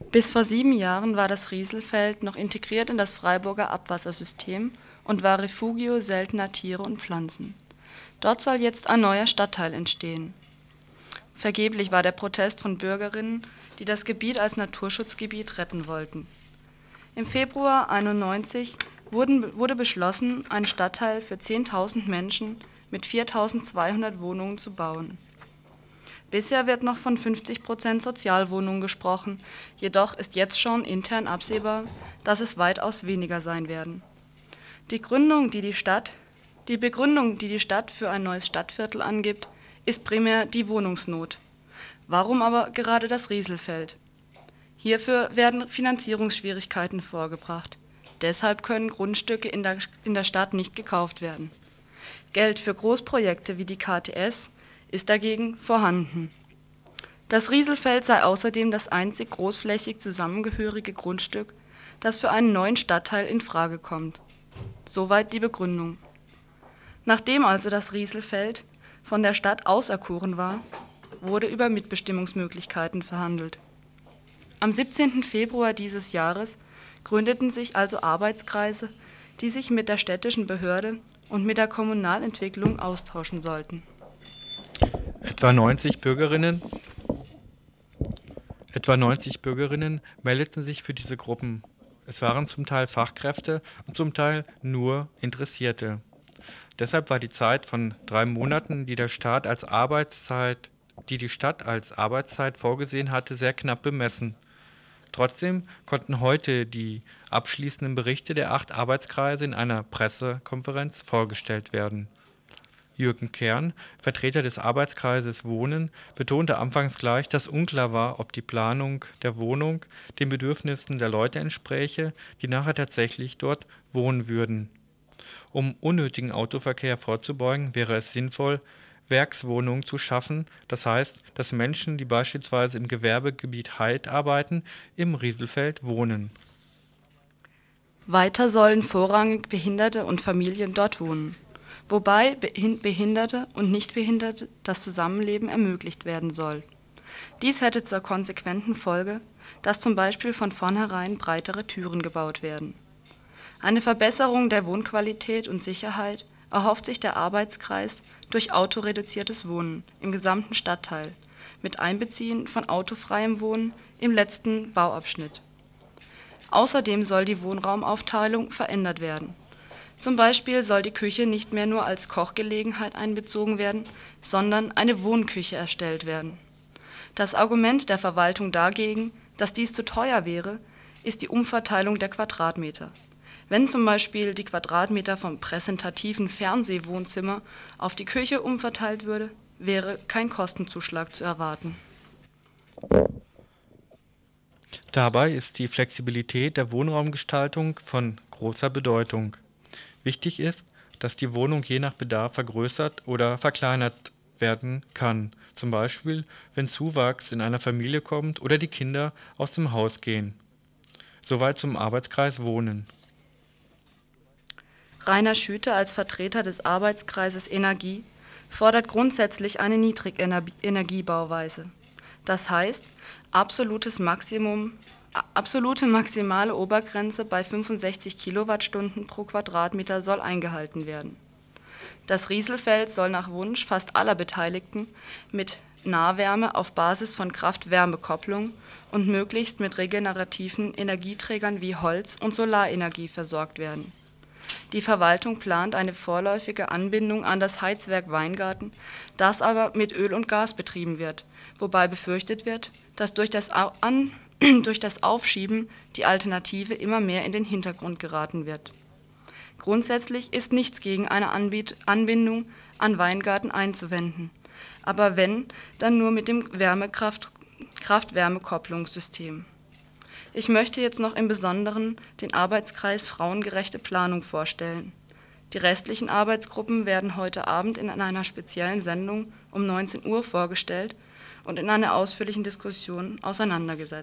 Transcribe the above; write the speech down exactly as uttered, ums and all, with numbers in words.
Bis vor sieben Jahren war das Rieselfeld noch integriert in das Freiburger Abwassersystem und war Refugio seltener Tiere und Pflanzen. Dort soll jetzt ein neuer Stadtteil entstehen. Vergeblich war der Protest von Bürgerinnen, die das Gebiet als Naturschutzgebiet retten wollten. Im Februar einundneunzig wurden, wurde beschlossen, einen Stadtteil für zehntausend Menschen mit viertausendzweihundert Wohnungen zu bauen. Bisher wird noch von fünfzig Prozent Sozialwohnungen gesprochen, jedoch ist jetzt schon intern absehbar, dass es weitaus weniger sein werden. Die Gründung, die die Stadt, die Begründung, die die Stadt für ein neues Stadtviertel angibt, ist primär die Wohnungsnot. Warum aber gerade das Rieselfeld? Hierfür werden Finanzierungsschwierigkeiten vorgebracht. Deshalb können Grundstücke in der, in der Stadt nicht gekauft werden. Geld für Großprojekte wie die K T S ist dagegen vorhanden. Das Rieselfeld sei außerdem das einzig großflächig zusammengehörige Grundstück, das für einen neuen Stadtteil in Frage kommt. Soweit die Begründung. Nachdem also das Rieselfeld von der Stadt auserkoren war, wurde über Mitbestimmungsmöglichkeiten verhandelt. Am siebzehnten Februar dieses Jahres gründeten sich also Arbeitskreise, die sich mit der städtischen Behörde und mit der Kommunalentwicklung austauschen sollten. Etwa neunzig Bürgerinnen, etwa neunzig Bürgerinnen meldeten sich für diese Gruppen. Es waren zum Teil Fachkräfte und zum Teil nur Interessierte. Deshalb war die Zeit von drei Monaten, die der Staat als Arbeitszeit, die die Stadt als Arbeitszeit vorgesehen hatte, sehr knapp bemessen. Trotzdem konnten heute die abschließenden Berichte der acht Arbeitskreise in einer Pressekonferenz vorgestellt werden. Jürgen Kern, Vertreter des Arbeitskreises Wohnen, betonte anfangs gleich, dass unklar war, ob die Planung der Wohnung den Bedürfnissen der Leute entspräche, die nachher tatsächlich dort wohnen würden. Um unnötigen Autoverkehr vorzubeugen, wäre es sinnvoll, Werkswohnungen zu schaffen, das heißt, dass Menschen, die beispielsweise im Gewerbegebiet Heid arbeiten, im Rieselfeld wohnen. Weiter sollen vorrangig Behinderte und Familien dort wohnen, wobei Behinderte und Nichtbehinderte das Zusammenleben ermöglicht werden soll. Dies hätte zur konsequenten Folge, dass zum Beispiel von vornherein breitere Türen gebaut werden. Eine Verbesserung der Wohnqualität und Sicherheit erhofft sich der Arbeitskreis durch autoreduziertes Wohnen im gesamten Stadtteil, mit Einbeziehen von autofreiem Wohnen im letzten Bauabschnitt. Außerdem soll die Wohnraumaufteilung verändert werden. Zum Beispiel soll die Küche nicht mehr nur als Kochgelegenheit einbezogen werden, sondern eine Wohnküche erstellt werden. Das Argument der Verwaltung dagegen, dass dies zu teuer wäre, ist die Umverteilung der Quadratmeter. Wenn zum Beispiel die Quadratmeter vom präsentativen Fernsehwohnzimmer auf die Küche umverteilt würde, wäre kein Kostenzuschlag zu erwarten. Dabei ist die Flexibilität der Wohnraumgestaltung von großer Bedeutung. Wichtig ist, dass die Wohnung je nach Bedarf vergrößert oder verkleinert werden kann, zum Beispiel wenn Zuwachs in einer Familie kommt oder die Kinder aus dem Haus gehen. Soweit zum Arbeitskreis Wohnen. Rainer Schüte als Vertreter des Arbeitskreises Energie fordert grundsätzlich eine Niedrigenergiebauweise. Das heißt, absolutes Maximum, absolute maximale Obergrenze bei fünfundsechzig Kilowattstunden pro Quadratmeter soll eingehalten werden. Das Rieselfeld soll nach Wunsch fast aller Beteiligten mit Nahwärme auf Basis von Kraft-Wärme-Kopplung und möglichst mit regenerativen Energieträgern wie Holz und Solarenergie versorgt werden. Die Verwaltung plant eine vorläufige Anbindung an das Heizwerk Weingarten, das aber mit Öl und Gas betrieben wird, wobei befürchtet wird, dass durch das, an, durch das Aufschieben die Alternative immer mehr in den Hintergrund geraten wird. Grundsätzlich ist nichts gegen eine Anbiet- Anbindung an Weingarten einzuwenden, aber wenn, dann nur mit dem Wärmekraft- Kraft-Wärme-Kopplungssystem. Ich möchte jetzt noch im Besonderen den Arbeitskreis Frauengerechte Planung vorstellen. Die restlichen Arbeitsgruppen werden heute Abend in einer speziellen Sendung um neunzehn Uhr vorgestellt und in einer ausführlichen Diskussion auseinandergesetzt.